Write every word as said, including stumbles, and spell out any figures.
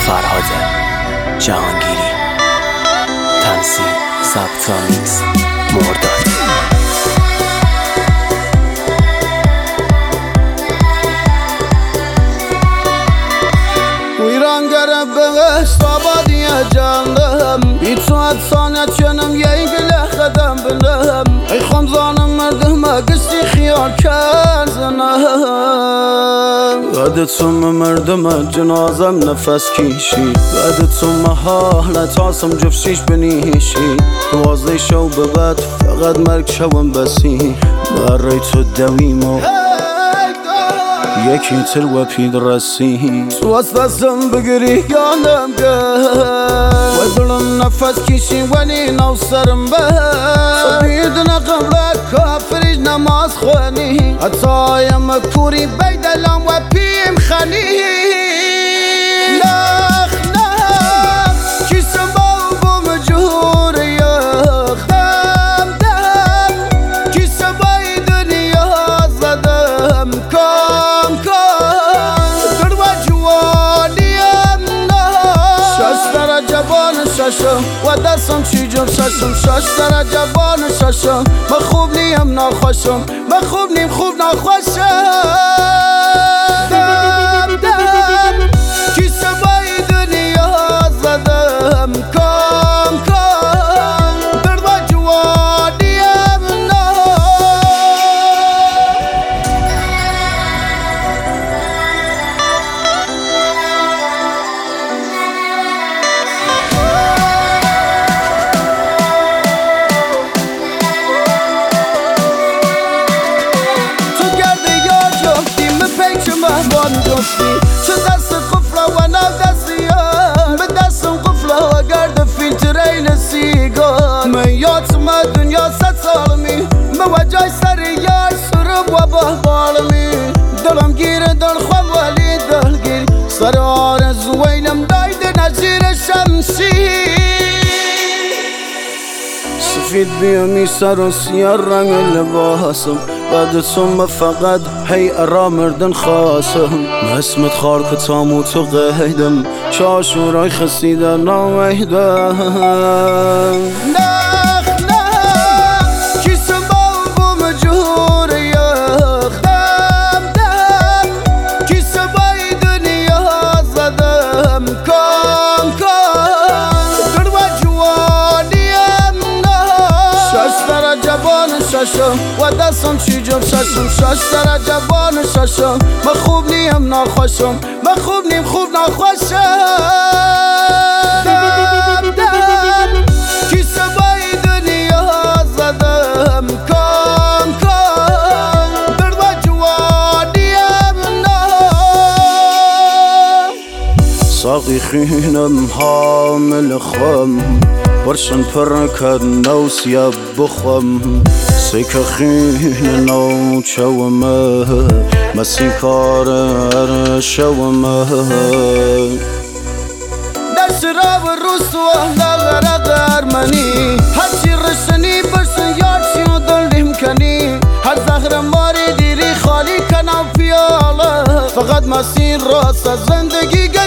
فرهاد جهانگیری، تنظیم ضبط و میکس مرداد. ویرانگر بهشت آبادی جانم، بی تو اتسانت جنم یک لحظم بنم. ای خمزانم مردم گشتی خیال کرزنم، بعد تو مردم جنازم نفس کشی، بعد تو محالت آسم جفشیش بنیشی. دوازده شو به بعد فقط مرگ شوم بسی، برای تو دویمو یکی تر و پید رسی. تو از دستم بگیری یانم گل و دلم نفس کشی ولی نو سرم به بیدن قبل کافریش نماز خوانی، حتایم کوری بیدلم و پیم خانی. نخ نخ کسم با مجهور یخ دم دم کسم بای دنیا زدم کام کام در و جوانیم نه. شش درجه بان ششم و دستم چی جم ششم، شش درجه بان ششم. من خوب نیم ناخوشم، من خوب نیم خوب ناخوشم. دم دم کیسه بای دنیا زدم کام کام در و جوانیم نه. چه دست قفله و نو دستیم به دستم قفله و گرد فیلتر این سیگار. من یادم دنیا ست سالمی موجای سر یار سرم و بحبالمی. دلم گیره دل خواب ولی دلگیر سر آرزوینم دایده نزیر شمسی. سفید بیامی سر و سیاه رنگ لباسم، بعد تو فقط هی ارا مردن خواستم. اسمت خار کتام و تو قیدم چاشورای خسیده ناویدم. نخ نخ کسم با مجهور یخ دم دم کسم بای دنیا زدم کام کام در و جوانیم نه. شش درجه بان ششم و دستم چی جم ششم، شش درجه بان ششم. من خوب نیم ناخوشم، من خوب نیم خوب ناخوشم. دم دم کیسه بای دنیا زدم کام کام در و جوانیم نه. ساقی خینم حامل خم برشن پر کد نو سیاب بخم. سیک خین نو چومه مسی کار شومه. در شراب رسوا لغر غرمنی هرچی رشنی برسن یار چی و دلیم کنی. هر زهر ماری دیری خالی کنم پیاله، فقط مسیر راست از زندگی